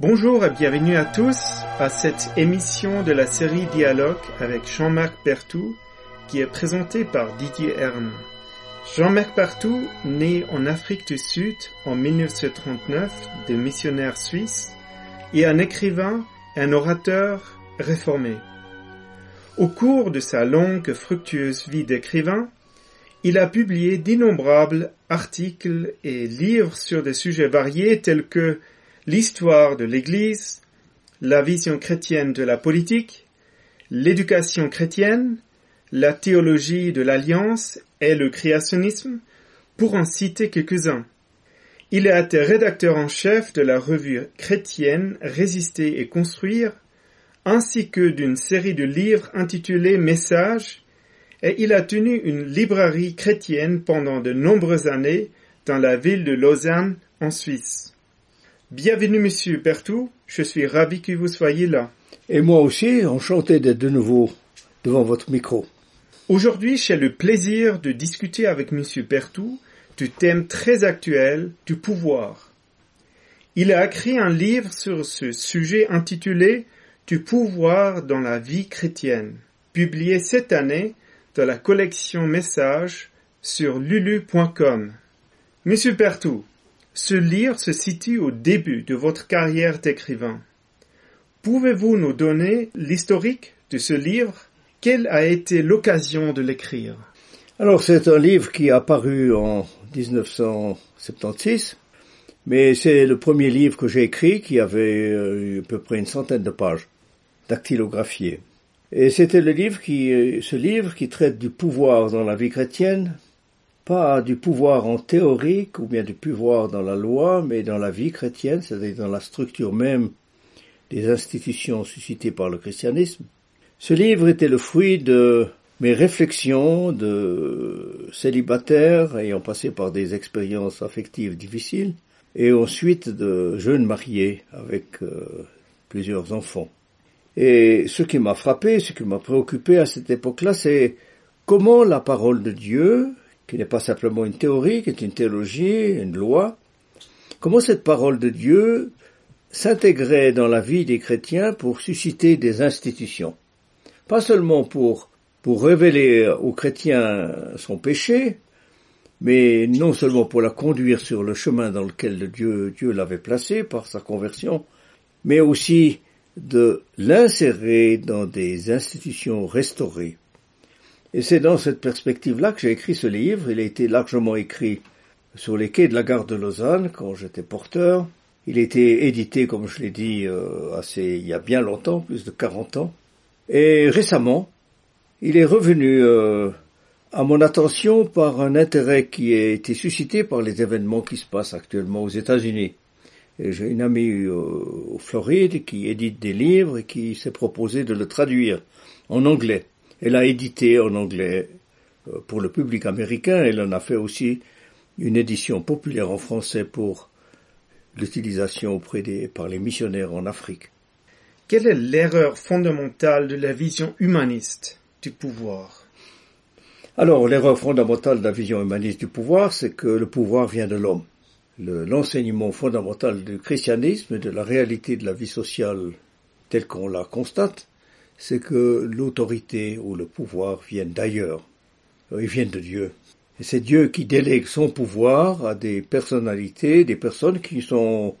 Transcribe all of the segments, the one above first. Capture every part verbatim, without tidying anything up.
Bonjour et bienvenue à tous à cette émission de la série Dialogue avec Jean-Marc Berthoud qui est présentée par Didier Erne. Jean-Marc Berthoud, né en Afrique du Sud en dix-neuf cent trente-neuf de missionnaire suisse, est un écrivain et un orateur réformé. Au cours de sa longue et fructueuse vie d'écrivain, il a publié d'innombrables articles et livres sur des sujets variés tels que l'histoire de l'Église, la vision chrétienne de la politique, l'éducation chrétienne, la théologie de l'Alliance et le créationnisme, pour en citer quelques-uns. Il a été rédacteur en chef de la revue chrétienne Résister et construire, ainsi que d'une série de livres intitulés Messages, et il a tenu une librairie chrétienne pendant de nombreuses années dans la ville de Lausanne, en Suisse. Bienvenue, Monsieur Berthoud, je suis ravi que vous soyez là. Et moi aussi, enchanté d'être de nouveau devant votre micro. Aujourd'hui, j'ai le plaisir de discuter avec Monsieur Berthoud du thème très actuel du pouvoir. Il a écrit un livre sur ce sujet intitulé « Du pouvoir dans la vie chrétienne », publié cette année dans la collection Messages sur lulu point com. Monsieur Berthoud, ce livre se situe au début de votre carrière d'écrivain. Pouvez-vous nous donner l'historique de ce livre? Quelle a été l'occasion de l'écrire? Alors, c'est un livre qui a paru en dix-neuf cent soixante-seize, mais c'est le premier livre que j'ai écrit qui avait euh, à peu près une centaine de pages, dactylographiées. Et c'était le livre qui, ce livre qui traite du pouvoir dans la vie chrétienne, pas du pouvoir en théorique ou bien du pouvoir dans la loi, mais dans la vie chrétienne, c'est-à-dire dans la structure même des institutions suscitées par le christianisme. Ce livre était le fruit de mes réflexions de célibataire ayant passé par des expériences affectives difficiles et ensuite de jeunes mariés avec euh, plusieurs enfants. Et ce qui m'a frappé, ce qui m'a préoccupé à cette époque-là, c'est comment la parole de Dieu, qui n'est pas simplement une théorie, qui est une théologie, une loi, comment cette parole de Dieu s'intégrait dans la vie des chrétiens pour susciter des institutions. Pas seulement pour, pour révéler aux chrétiens son péché, mais non seulement pour la conduire sur le chemin dans lequel Dieu, Dieu l'avait placé par sa conversion, mais aussi de l'insérer dans des institutions restaurées. Et c'est dans cette perspective-là que j'ai écrit ce livre. Il a été largement écrit sur les quais de la gare de Lausanne quand j'étais porteur. Il a été édité, comme je l'ai dit, euh, assez, il y a bien longtemps, plus de quarante ans. Et récemment, il est revenu euh, à mon attention par un intérêt qui a été suscité par les événements qui se passent actuellement aux États-Unis. Et j'ai une amie euh, au Floride qui édite des livres et qui s'est proposé de le traduire en anglais. Elle a édité en anglais euh, pour le public américain. Elle en a fait aussi une édition populaire en français pour l'utilisation auprès des, par les missionnaires en Afrique. Quelle est l'erreur fondamentale de la vision humaniste du pouvoir? Alors, l'erreur fondamentale de la vision humaniste du pouvoir, c'est que le pouvoir vient de l'homme. Le, l'enseignement fondamental du christianisme et de la réalité de la vie sociale telle qu'on la constate, c'est que l'autorité ou le pouvoir viennent d'ailleurs. Ils viennent de Dieu. Et c'est Dieu qui délègue son pouvoir à des personnalités, des personnes qui sont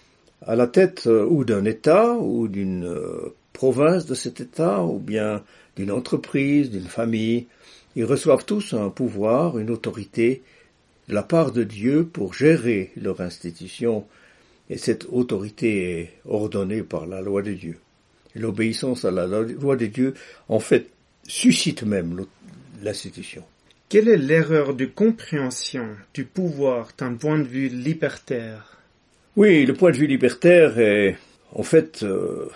à la tête ou d'un État ou d'une euh, province de cet État ou bien d'une entreprise, d'une famille. Ils reçoivent tous un pouvoir, une autorité de la part de Dieu pour gérer leur institution, et cette autorité est ordonnée par la loi de Dieu. Et l'obéissance à la loi de Dieu, en fait, suscite même l'institution. Quelle est l'erreur de compréhension du pouvoir d'un point de vue libertaire? Oui, le point de vue libertaire est, en fait, euh,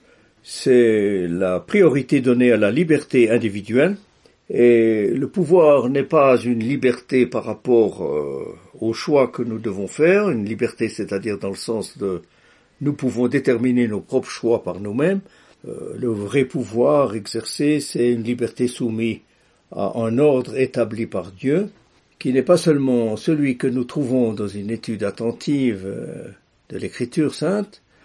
c'est la priorité donnée à la liberté individuelle. Et le pouvoir n'est pas une liberté par rapport euh, au choix que nous devons faire, une liberté c'est-à-dire dans le sens de nous pouvons déterminer nos propres choix par nous-mêmes. Euh, le vrai pouvoir exercé, c'est une liberté soumise à un ordre établi par Dieu, qui n'est pas seulement celui que nous trouvons dans une étude attentive euh, de l'Écriture sainte,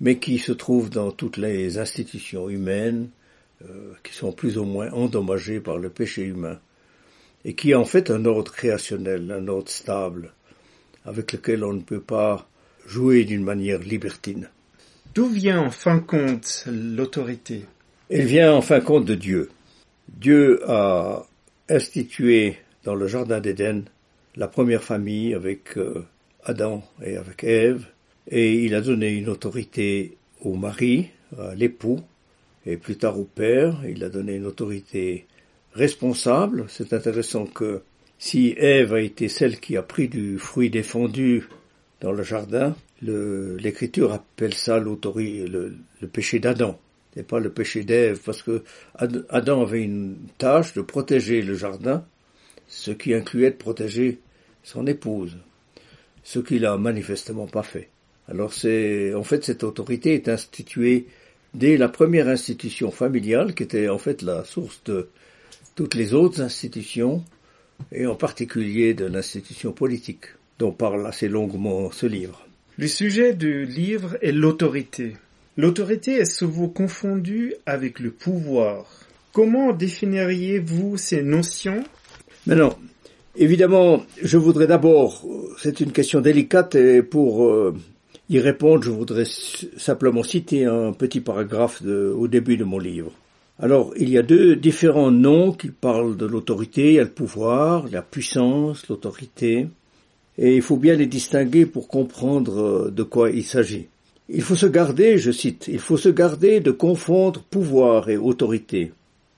mais qui se trouve dans toutes les institutions humaines, euh, qui sont plus ou moins endommagées par le péché humain, et qui est en fait un ordre créationnel, un ordre stable, avec lequel on ne peut pas jouer d'une manière libertine. D'où vient en fin de compte l'autorité? Elle vient en fin de compte de Dieu. Dieu a institué dans le jardin d'Éden la première famille avec euh, Adam et avec Ève, et il a donné une autorité au mari, à l'époux, et plus tard au père. Il a donné une autorité responsable. C'est intéressant que si Ève a été celle qui a pris du fruit défendu dans le jardin, le, l'Écriture appelle ça l'autorité, le, le péché d'Adam. C'est pas le péché d'Ève, parce que Adam avait une tâche de protéger le jardin, ce qui incluait de protéger son épouse, ce qu'il a manifestement pas fait. Alors c'est, en fait, cette autorité est instituée dès la première institution familiale, qui était en fait la source de toutes les autres institutions, et en particulier de l'institution politique, dont parle assez longuement ce livre. Le sujet du livre est l'autorité. L'autorité est souvent confondue avec le pouvoir. Comment définiriez-vous ces notions? Maintenant, évidemment, je voudrais d'abord, c'est une question délicate, et pour euh, y répondre, je voudrais simplement citer un petit paragraphe de, au début de mon livre. Alors, il y a deux différents noms qui parlent de l'autorité. Il y a le pouvoir, la puissance, l'autorité. Et il faut bien les distinguer pour comprendre de quoi il s'agit. Il faut se garder, je cite, il faut se garder de confondre pouvoir et autorité.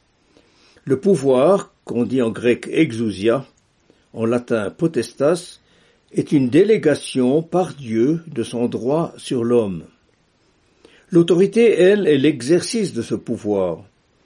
Le pouvoir, qu'on dit en grec exousia, en latin potestas, est une délégation par Dieu de son droit sur l'homme. L'autorité, elle, est l'exercice de ce pouvoir.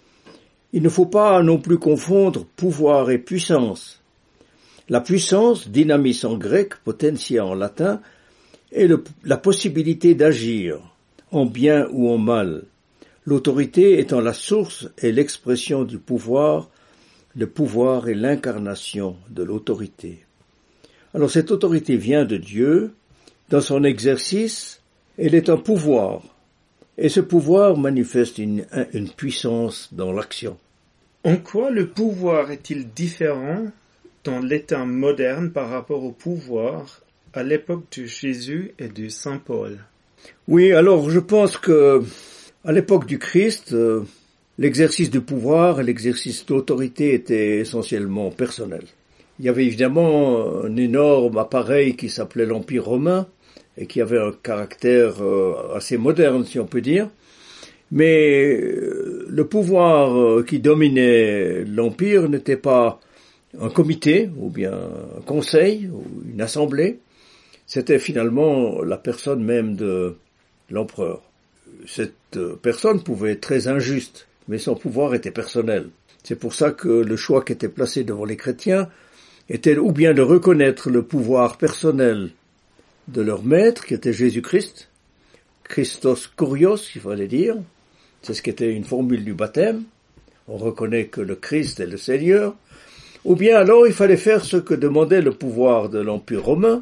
Il ne faut pas non plus confondre pouvoir et puissance. La puissance, dynamis en grec, potentia en latin, est le, la possibilité d'agir, en bien ou en mal. L'autorité étant la source et l'expression du pouvoir, le pouvoir est l'incarnation de l'autorité. Alors cette autorité vient de Dieu. Dans son exercice, elle est un pouvoir. Et ce pouvoir manifeste une, une puissance dans l'action. En quoi le pouvoir est-il différent dans l'état moderne par rapport au pouvoir à l'époque de Jésus et de Saint Paul? Oui, alors je pense que à l'époque du Christ, euh, l'exercice du pouvoir et l'exercice d'autorité étaient essentiellement personnels. Il y avait évidemment un énorme appareil qui s'appelait l'Empire romain et qui avait un caractère euh, assez moderne, si on peut dire. Mais euh, le pouvoir euh, qui dominait l'Empire n'était pas un comité ou bien un conseil ou une assemblée. C'était finalement la personne même de l'empereur. Cette personne pouvait être très injuste, mais son pouvoir était personnel. C'est pour ça que le choix qui était placé devant les chrétiens était ou bien de reconnaître le pouvoir personnel de leur maître, qui était Jésus-Christ, Christos Kurios, il fallait dire, c'est ce qui était une formule du baptême, on reconnaît que le Christ est le Seigneur, ou bien alors il fallait faire ce que demandait le pouvoir de l'Empire romain,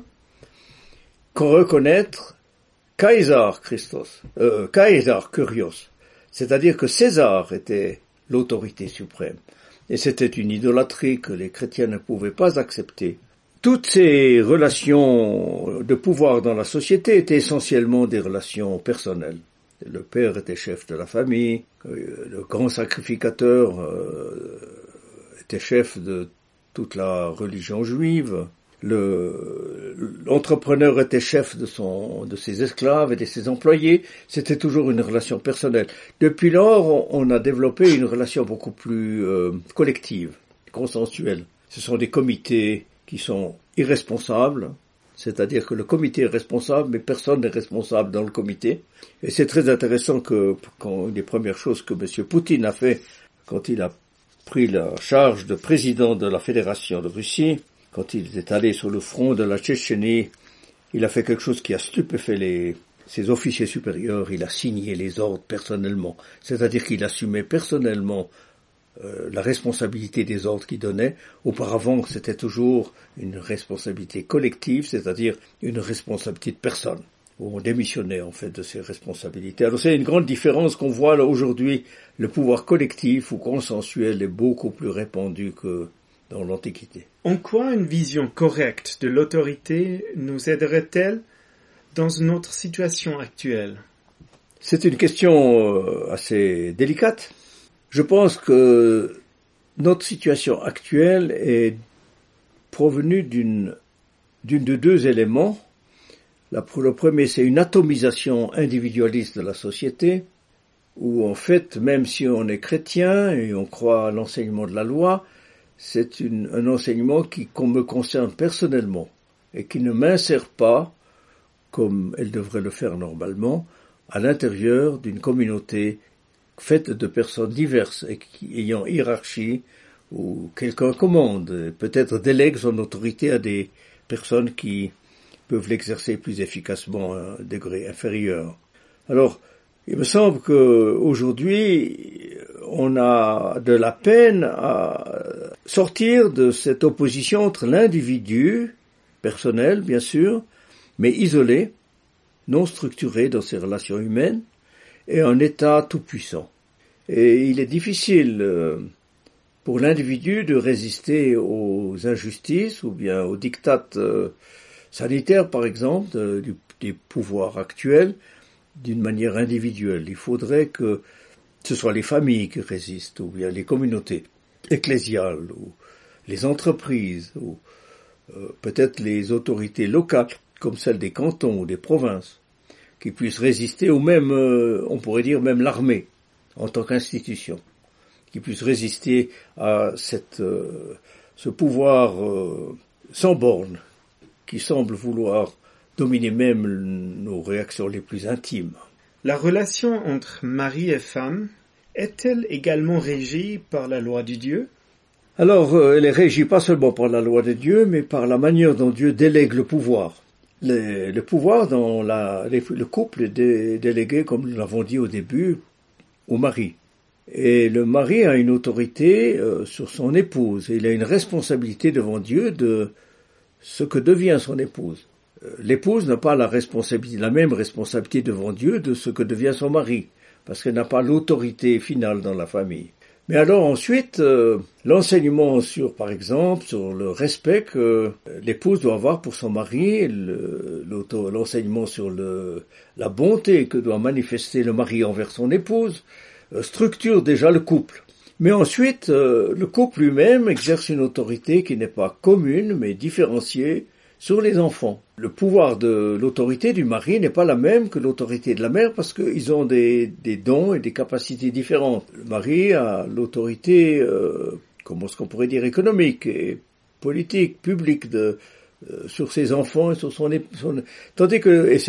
qu'on reconnaître Caesar Christos, euh, Caesar Kurios, c'est-à-dire que César était l'autorité suprême. Et c'était une idolâtrie que les chrétiens ne pouvaient pas accepter. Toutes ces relations de pouvoir dans la société étaient essentiellement des relations personnelles. Le père était chef de la famille, le grand sacrificateur euh, était chef de toute la religion juive, le, l'entrepreneur était chef de son, de ses esclaves et de ses employés. C'était toujours une relation personnelle. Depuis lors, on, on a développé une relation beaucoup plus euh, collective, consensuelle. Ce sont des comités qui sont irresponsables, c'est-à-dire que le comité est responsable, mais personne n'est responsable dans le comité. Et c'est très intéressant que, quand une des premières choses que M. Poutine a fait, quand il a pris la charge de président de la Fédération de Russie, quand il est allé sur le front de la Tchétchénie, il a fait quelque chose qui a stupéfait les, ses officiers supérieurs. Il a signé les ordres personnellement. C'est-à-dire qu'il assumait personnellement euh, la responsabilité des ordres qu'il donnait. Auparavant, c'était toujours une responsabilité collective, c'est-à-dire une responsabilité de personne. où on démissionnait en fait de ses responsabilités. Alors c'est une grande différence qu'on voit là aujourd'hui. Le pouvoir collectif ou consensuel est beaucoup plus répandu que dans l'Antiquité. En quoi une vision correcte de l'autorité nous aiderait-elle dans notre situation actuelle? C'est une question assez délicate. Je pense que notre situation actuelle est provenue d'une, d'une de deux éléments. La, le premier, c'est une atomisation individualiste de la société, où en fait, même si on est chrétien et on croit à l'enseignement de la loi, c'est une, un enseignement qui me concerne personnellement et qui ne m'insère pas, comme elle devrait le faire normalement, à l'intérieur d'une communauté faite de personnes diverses et qui, ayant hiérarchie, où quelqu'un commande, peut-être délègue son autorité à des personnes qui peuvent l'exercer plus efficacement à un degré inférieur. Alors, il me semble qu'aujourd'hui, on a de la peine à sortir de cette opposition entre l'individu, personnel bien sûr, mais isolé, non structuré dans ses relations humaines, et un État tout-puissant. Et il est difficile pour l'individu de résister aux injustices ou bien aux diktats sanitaires, par exemple, du, des pouvoirs actuels, d'une manière individuelle. Il faudrait que ce soit les familles qui résistent, ou bien les communautés ecclésiales, ou les entreprises, ou euh, peut-être les autorités locales, comme celles des cantons ou des provinces, qui puissent résister, ou même, euh, on pourrait dire même l'armée, en tant qu'institution, qui puissent résister à cette, euh, ce pouvoir euh, sans bornes, qui semble vouloir dominer même nos réactions les plus intimes. La relation entre mari et femme est-elle également régie par la loi de Dieu? Alors, euh, elle est régie pas seulement par la loi de Dieu, mais par la manière dont Dieu délègue le pouvoir. Le, le pouvoir dans la, les, le couple est dé, délégué, comme nous l'avons dit au début, au mari. Et le mari a une autorité euh, sur son épouse. Et il a une responsabilité devant Dieu de ce que devient son épouse. L'épouse n'a pas la responsabilité, la même responsabilité devant Dieu de ce que devient son mari, parce qu'elle n'a pas l'autorité finale dans la famille. Mais alors ensuite, euh, l'enseignement sur, par exemple, sur le respect que l'épouse doit avoir pour son mari, le, l'enseignement sur le, la bonté que doit manifester le mari envers son épouse, euh, structure déjà le couple. Mais ensuite, euh, le couple lui-même exerce une autorité qui n'est pas commune, mais différenciée sur les enfants. Le pouvoir de l'autorité du mari n'est pas la même que l'autorité de la mère parce qu'ils ont des, des dons et des capacités différentes. Le mari a l'autorité, euh, comment est-ce qu'on pourrait dire, économique et politique, publique de, euh, sur ses enfants et sur son, son tandis que et,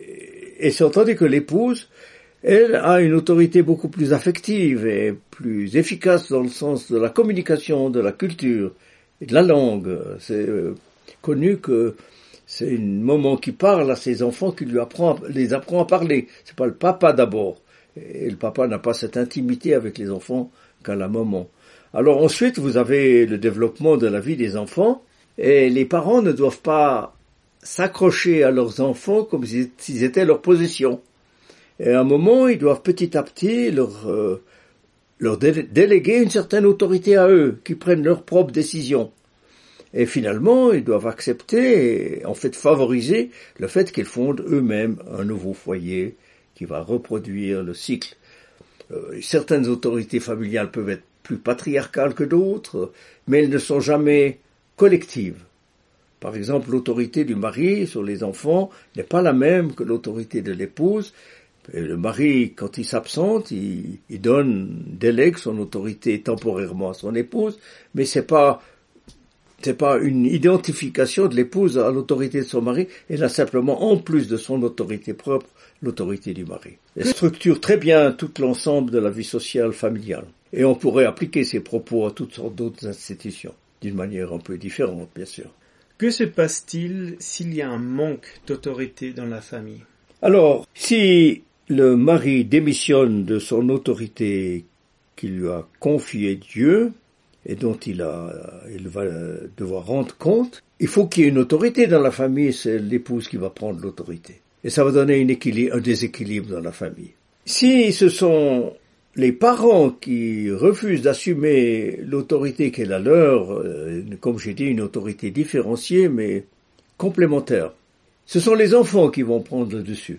et, et tandis que l'épouse, elle a une autorité beaucoup plus affective et plus efficace dans le sens de la communication, de la culture et de la langue. C'est euh, connu que c'est un moment qui parle à ses enfants qui lui apprend, les apprend à parler. C'est pas le papa d'abord. Et le papa n'a pas cette intimité avec les enfants qu'à la maman. Alors ensuite, vous avez le développement de la vie des enfants et les parents ne doivent pas s'accrocher à leurs enfants comme s'ils étaient leur possession. Et à un moment, ils doivent petit à petit leur, euh, leur dé- déléguer une certaine autorité à eux, qui prennent leurs propres décisions. Et finalement, ils doivent accepter et en fait favoriser le fait qu'ils fondent eux-mêmes un nouveau foyer qui va reproduire le cycle. Euh, certaines autorités familiales peuvent être plus patriarcales que d'autres, mais elles ne sont jamais collectives. Par exemple, l'autorité du mari sur les enfants n'est pas la même que l'autorité de l'épouse. Et le mari, quand il s'absente, il, il donne, délègue son autorité temporairement à son épouse, mais c'est pas, c'est pas une identification de l'épouse à l'autorité de son mari, elle a simplement, en plus de son autorité propre, l'autorité du mari. Elle structure très bien tout l'ensemble de la vie sociale familiale. Et on pourrait appliquer ces propos à toutes sortes d'autres institutions, d'une manière un peu différente, bien sûr. Que se passe-t-il s'il y a un manque d'autorité dans la famille? Alors, si le mari démissionne de son autorité qu'il lui a confiée Dieu et dont il, a, il va devoir rendre compte, il faut qu'il y ait une autorité dans la famille, c'est l'épouse qui va prendre l'autorité. Et ça va donner une équilibre, un déséquilibre dans la famille. Si ce sont les parents qui refusent d'assumer l'autorité qui est la leur, euh, comme j'ai dit, une autorité différenciée mais complémentaire, ce sont les enfants qui vont prendre le dessus.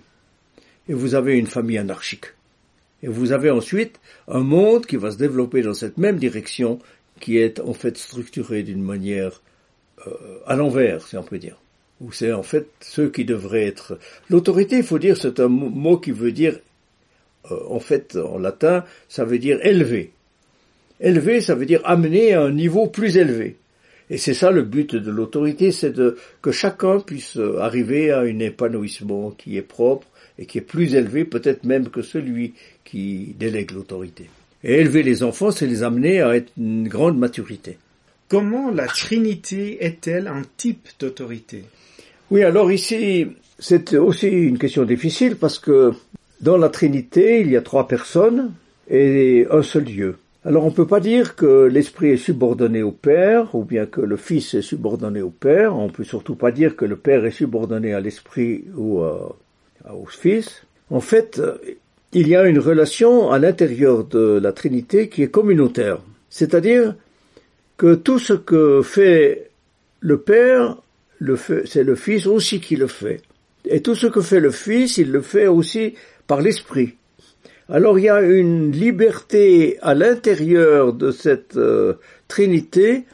Et vous avez une famille anarchique. Et vous avez ensuite un monde qui va se développer dans cette même direction, qui est en fait structuré d'une manière euh, à l'envers, si on peut dire. Où c'est en fait ceux qui devraient être... L'autorité, il faut dire, c'est un mot qui veut dire, euh, en fait, en latin, ça veut dire élever. Élever, ça veut dire amener à un niveau plus élevé. Et c'est ça le but de l'autorité, c'est de que chacun puisse arriver à un épanouissement qui est propre et qui est plus élevé, peut-être même que celui qui délègue l'autorité. Et élever les enfants, c'est les amener à être une grande maturité. Comment la Trinité est-elle un type d'autorité ? Oui, alors ici, c'est aussi une question difficile parce que dans la Trinité, il y a trois personnes et un seul Dieu. Alors on ne peut pas dire que l'Esprit est subordonné au Père ou bien que le Fils est subordonné au Père. On ne peut surtout pas dire que le Père est subordonné à l'Esprit ou à, au Fils. En fait, il y a une relation à l'intérieur de la Trinité qui est communautaire. C'est-à-dire que tout ce que fait le Père, le fait, c'est le Fils aussi qui le fait. Et tout ce que fait le Fils, il le fait aussi par l'Esprit. Alors il y a une liberté à l'intérieur de cette euh, Trinité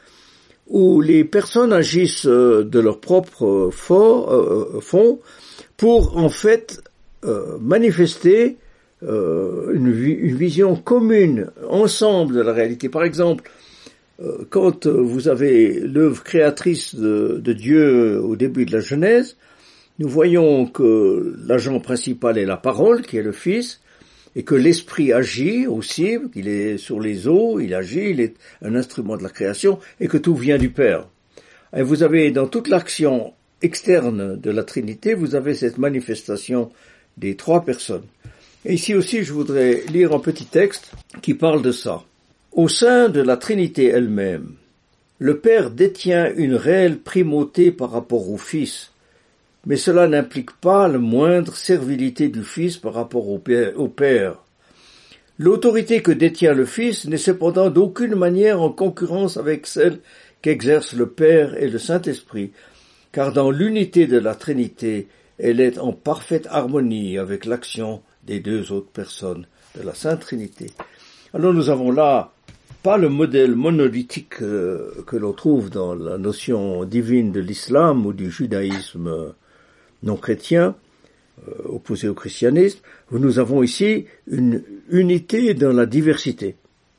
où les personnes agissent euh, de leur propre fond, euh, fond pour en fait euh, manifester euh, une, une vision commune, ensemble de la réalité. Par exemple, euh, quand vous avez l'œuvre créatrice de, de Dieu au début de la Genèse, nous voyons que l'agent principal est la parole, qui est le Fils, et que l'Esprit agit aussi, qu'il est sur les eaux, il agit, il est un instrument de la création, et que tout vient du Père. Et vous avez, dans toute l'action externe de la Trinité, vous avez cette manifestation des trois personnes. Et ici aussi, je voudrais lire un petit texte qui parle de ça. Au sein de la Trinité elle-même, le Père détient une réelle primauté par rapport au Fils, mais cela n'implique pas la moindre servilité du Fils par rapport au Père. L'autorité que détient le Fils n'est cependant d'aucune manière en concurrence avec celle qu'exercent le Père et le Saint-Esprit, car dans l'unité de la Trinité, elle est en parfaite harmonie avec l'action des deux autres personnes de la Sainte Trinité. Alors nous avons là pas le modèle monolithique euh, que l'on trouve dans la notion divine de l'islam ou du judaïsme euh, non chrétien, euh, opposé au christianisme, où nous avons ici une unité dans la diversité.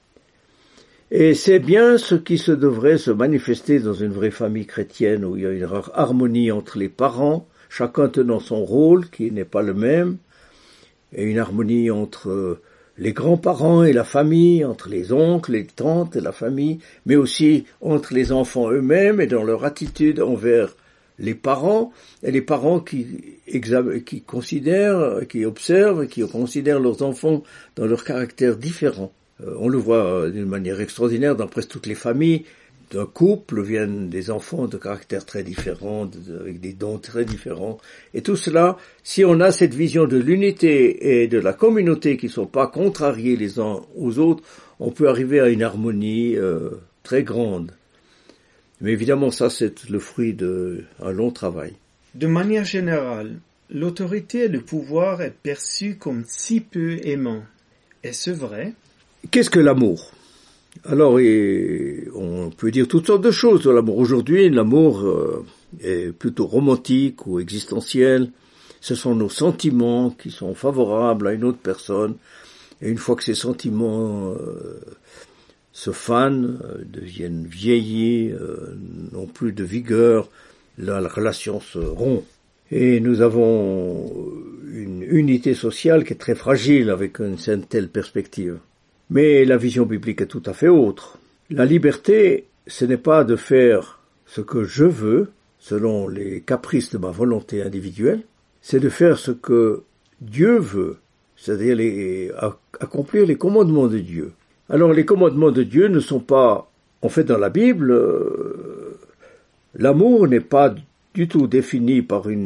Et c'est bien ce qui se devrait se manifester dans une vraie famille chrétienne, où il y a une harmonie entre les parents, chacun tenant son rôle, qui n'est pas le même, et une harmonie entre les grands-parents et la famille, entre les oncles, les tantes et la famille, mais aussi entre les enfants eux-mêmes et dans leur attitude envers les parents, et les parents qui, exam- qui considèrent, qui observent, qui considèrent leurs enfants dans leur caractère différent. Euh, on le voit euh, d'une manière extraordinaire dans presque toutes les familles. D'un couple viennent des enfants de caractères très différents, de, avec des dons très différents. Et tout cela, si on a cette vision de l'unité et de la communauté qui ne sont pas contrariés les uns aux autres, on peut arriver à une harmonie euh, très grande. Mais évidemment, ça, c'est le fruit d'un long travail. De manière générale, l'autorité et le pouvoir est perçu comme si peu aimant. Est-ce vrai? Qu'est-ce que l'amour? Alors, et on peut dire toutes sortes de choses sur l'amour. Aujourd'hui, l'amour euh, est plutôt romantique ou existentiel. Ce sont nos sentiments qui sont favorables à une autre personne. Et une fois que ces sentiments euh, se fanent, euh, deviennent vieillis, euh, n'ont plus de vigueur, là, la relation se rompt. Et nous avons une unité sociale qui est très fragile avec une telle perspective. Mais la vision biblique est tout à fait autre. La liberté, ce n'est pas de faire ce que je veux, selon les caprices de ma volonté individuelle, c'est de faire ce que Dieu veut, c'est-à-dire les, accomplir les commandements de Dieu. Alors les commandements de Dieu ne sont pas, en fait dans la Bible, euh, l'amour n'est pas du tout défini par une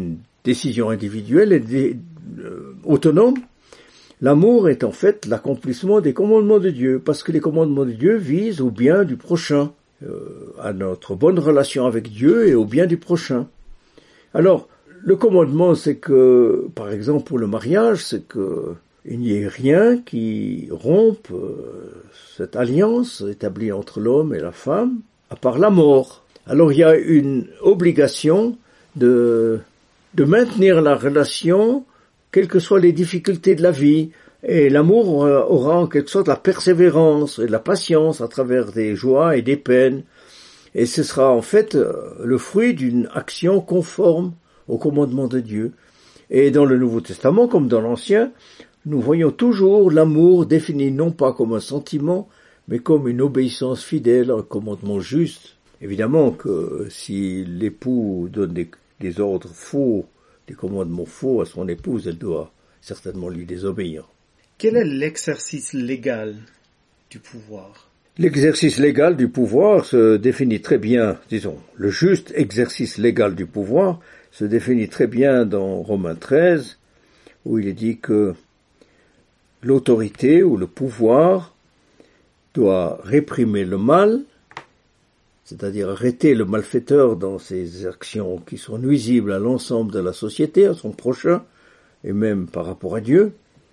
décision individuelle et dé, euh, autonome. L'amour est en fait l'accomplissement des commandements de Dieu, parce que les commandements de Dieu visent au bien du prochain, euh, à notre bonne relation avec Dieu et au bien du prochain. Alors, le commandement, c'est que, par exemple, pour le mariage, c'est que il n'y ait rien qui rompe euh, cette alliance établie entre l'homme et la femme, à part la mort. Alors il y a une obligation de, de maintenir la relation, quelles que soient les difficultés de la vie. Et l'amour aura, aura en quelque sorte la persévérance et la patience à travers des joies et des peines. Et ce sera en fait le fruit d'une action conforme au commandement de Dieu. Et dans le Nouveau Testament, comme dans l'Ancien, nous voyons toujours l'amour défini non pas comme un sentiment, mais comme une obéissance fidèle, un commandement juste. Évidemment que si l'époux donne des, des ordres faux, des commandements faux à son épouse, elle doit certainement lui désobéir. Quel est l'exercice légal du pouvoir? L'exercice légal du pouvoir se définit très bien, disons, le juste exercice légal du pouvoir se définit très bien dans Romains treize, où il est dit que l'autorité ou le pouvoir doit réprimer le mal, c'est-à-dire arrêter le malfaiteur dans ses actions qui sont nuisibles à l'ensemble de la société, à son prochain, et même par rapport à Dieu,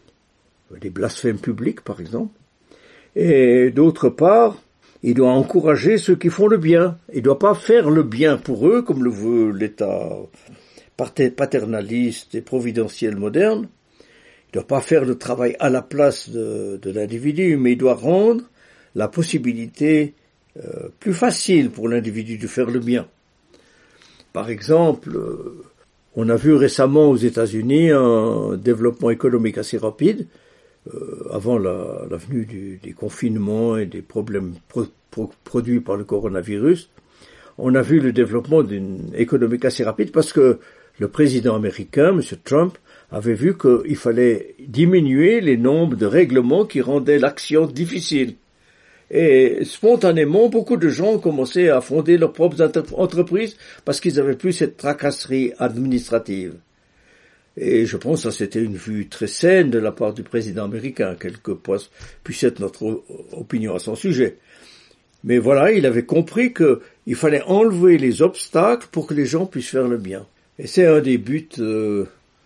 des blasphèmes publics par exemple. Et d'autre part, il doit encourager ceux qui font le bien. Il ne doit pas faire le bien pour eux, comme le veut l'État paternaliste et providentiel moderne. Il ne doit pas faire le travail à la place de, de l'individu, mais il doit rendre la possibilité euh, plus facile pour l'individu de faire le bien. Par exemple, euh, on a vu récemment aux États-Unis un développement économique assez rapide, euh, avant la, la venue du, des confinements et des problèmes pro, pro, produits par le coronavirus. On a vu le développement d'une économique assez rapide parce que le président américain, M. Trump, avait vu qu'il fallait diminuer les nombres de règlements qui rendaient l'action difficile. Et spontanément, beaucoup de gens ont commencé à fonder leurs propres entreprises parce qu'ils n'avaient plus cette tracasserie administrative. Et je pense que c'était une vue très saine de la part du président américain, quelle que puisse être notre opinion à son sujet. Mais voilà, il avait compris qu'il fallait enlever les obstacles pour que les gens puissent faire le bien. Et c'est un des buts euh,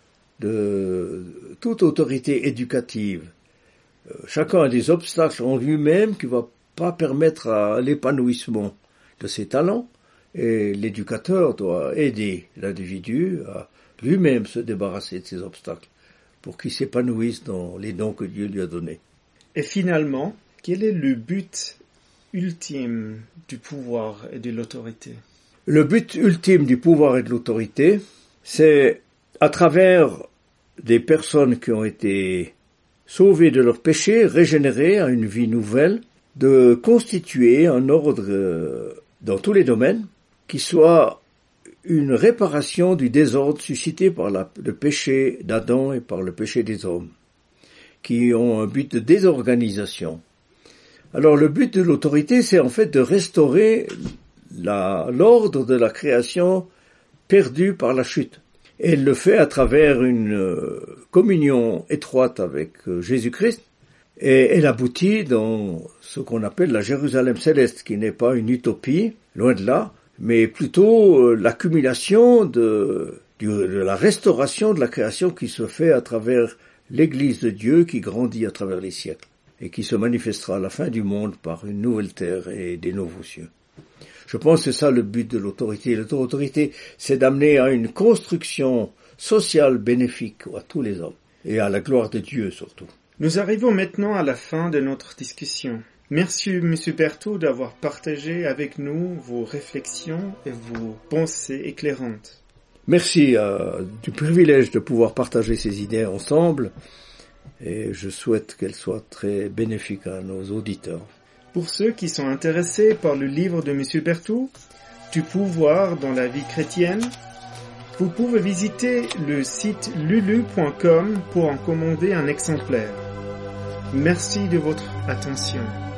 de toute autorité éducative. Euh, chacun a des obstacles en lui-même qui ne vont pas permettre à l'épanouissement de ses talents. Et l'éducateur doit aider l'individu à lui-même se débarrasser de ces obstacles pour qu'il s'épanouisse dans les dons que Dieu lui a donnés. Et finalement, quel est le but ultime du pouvoir et de l'autorité? Le but ultime du pouvoir et de l'autorité, c'est à travers des personnes qui ont été sauvées de leurs péchés, régénérées à une vie nouvelle, de constituer un ordre dans tous les domaines qui soit une réparation du désordre suscité par la, le péché d'Adam et par le péché des hommes, qui ont un but de désorganisation. Alors le but de l'autorité, c'est en fait de restaurer la, l'ordre de la création perdu par la chute. Et elle le fait à travers une euh, communion étroite avec euh, Jésus-Christ, et elle aboutit dans ce qu'on appelle la Jérusalem céleste, qui n'est pas une utopie, loin de là, mais plutôt euh, l'accumulation de, de, de la restauration de la création qui se fait à travers l'Église de Dieu qui grandit à travers les siècles et qui se manifestera à la fin du monde par une nouvelle terre et des nouveaux cieux. Je pense que c'est ça le but de l'autorité. L'autorité, c'est d'amener à une construction sociale bénéfique à tous les hommes et à la gloire de Dieu surtout. Nous arrivons maintenant à la fin de notre discussion. Merci, M. Berthoud, d'avoir partagé avec nous vos réflexions et vos pensées éclairantes. Merci euh, du privilège de pouvoir partager ces idées ensemble et je souhaite qu'elles soient très bénéfiques à nos auditeurs. Pour ceux qui sont intéressés par le livre de M. Berthoud, Du pouvoir dans la vie chrétienne, vous pouvez visiter le site lulu point com pour en commander un exemplaire. Merci de votre attention.